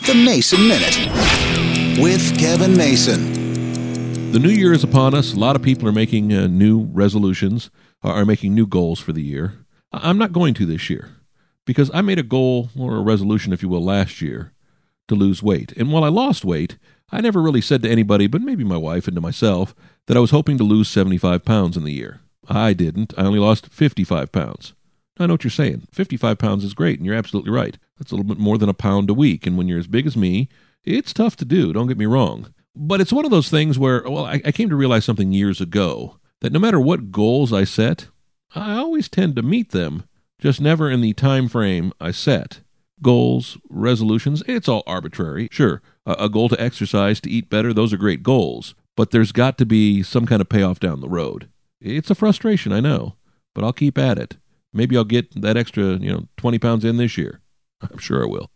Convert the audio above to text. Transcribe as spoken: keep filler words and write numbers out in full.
The Mason Minute with Kevin Mason. The new year is upon us. A lot of people are making uh, new resolutions, uh, are making new goals for the year. I'm not going to this year because I made a goal, or a resolution, if you will, last year to lose weight. And while I lost weight, I never really said to anybody, but maybe my wife and to myself, that I was hoping to lose seventy-five pounds in the year. I didn't. I only lost fifty-five pounds. I know what you're saying. fifty-five pounds is great, and you're absolutely right. That's a little bit more than a pound a week, and when you're as big as me, it's tough to do, don't get me wrong. But it's one of those things where, well, I, I came to realize something years ago, that no matter what goals I set, I always tend to meet them, just never in the time frame I set. Goals, resolutions, it's all arbitrary. Sure, a, a goal to exercise, to eat better, those are great goals, but there's got to be some kind of payoff down the road. It's a frustration, I know, but I'll keep at it. Maybe I'll get that extra, you know, twenty pounds in this year. I'm sure I will.